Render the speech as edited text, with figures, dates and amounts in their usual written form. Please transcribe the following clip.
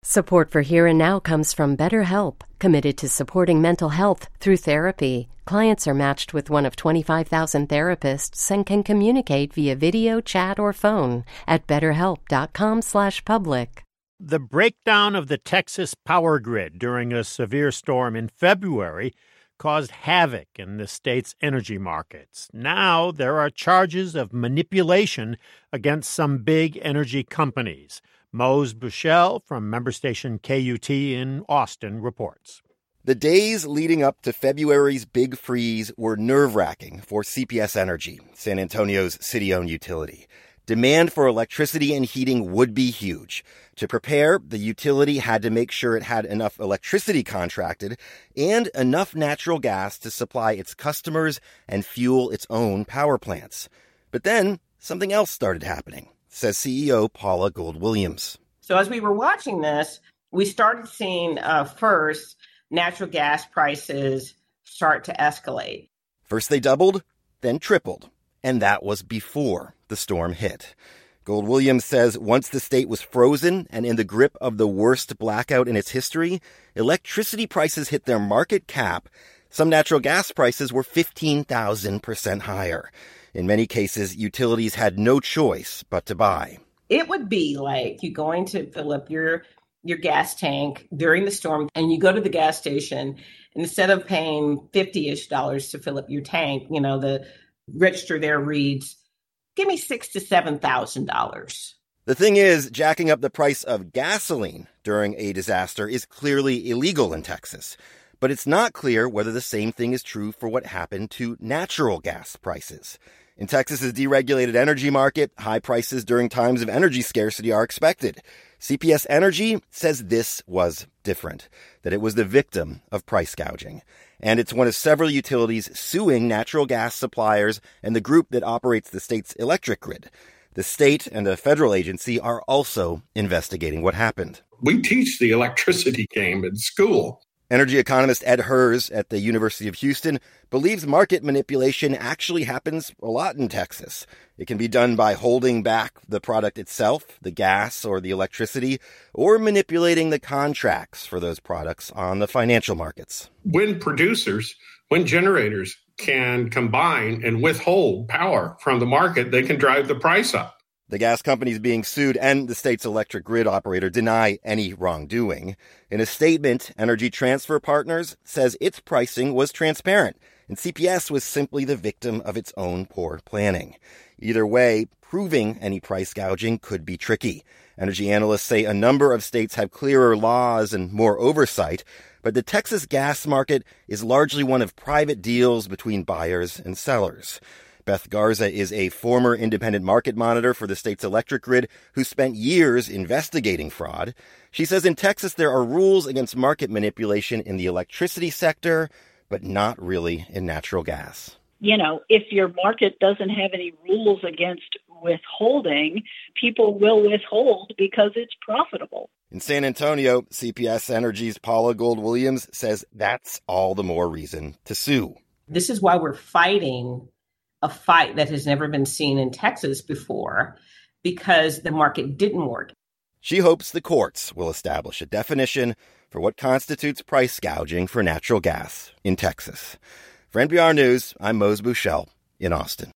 Support for Here and Now comes from BetterHelp, committed to supporting mental health through therapy. Clients are matched with one of 25,000 therapists and can communicate via video, chat, or phone at betterhelp.com/public. The breakdown of the Texas power grid during a severe storm in February caused havoc in the state's energy markets. Now there are charges of manipulation against some big energy companies. Mose Bushell from member station KUT in Austin reports. The days leading up to February's big freeze were nerve-wracking for CPS Energy, San Antonio's city-owned utility. Demand for electricity and heating would be huge. To prepare, the utility had to make sure it had enough electricity contracted and enough natural gas to supply its customers and fuel its own power plants. But then something else started happening, says CEO Paula Gold-Williams. So as we were watching this, we started seeing first natural gas prices start to escalate. First they doubled, then tripled, and that was before the storm hit. Gold-Williams says once the state was frozen and in the grip of the worst blackout in its history, electricity prices hit their market cap. Some natural gas prices were 15,000% higher. In many cases, utilities had no choice but to buy. It would be like you going to fill up your gas tank during the storm, and you go to the gas station, and instead of paying $50-ish to fill up your tank, the register there reads, give me $6,000 to $7,000. The thing is, jacking up the price of gasoline during a disaster is clearly illegal in Texas. But it's not clear whether the same thing is true for what happened to natural gas prices. In Texas's deregulated energy market, high prices during times of energy scarcity are expected. CPS Energy says this was different, that it was the victim of price gouging. And it's one of several utilities suing natural gas suppliers and the group that operates the state's electric grid. The state and a federal agency are also investigating what happened. We teach the electricity game in school. Energy economist Ed Hers at the University of Houston believes market manipulation actually happens a lot in Texas. It can be done by holding back the product itself, the gas or the electricity, or manipulating the contracts for those products on the financial markets. When generators can combine and withhold power from the market, they can drive the price up. The gas companies being sued and the state's electric grid operator deny any wrongdoing. In a statement, Energy Transfer Partners says its pricing was transparent, and CPS was simply the victim of its own poor planning. Either way, proving any price gouging could be tricky. Energy analysts say a number of states have clearer laws and more oversight, but the Texas gas market is largely one of private deals between buyers and sellers. Beth Garza is a former independent market monitor for the state's electric grid who spent years investigating fraud. She says in Texas there are rules against market manipulation in the electricity sector, but not really in natural gas. If your market doesn't have any rules against withholding, people will withhold because it's profitable. In San Antonio, CPS Energy's Paula Gold-Williams says that's all the more reason to sue. This is why we're fighting a fight that has never been seen in Texas before, because the market didn't work. She hopes the courts will establish a definition for what constitutes price gouging for natural gas in Texas. For NPR News, I'm Mose Bushell in Austin.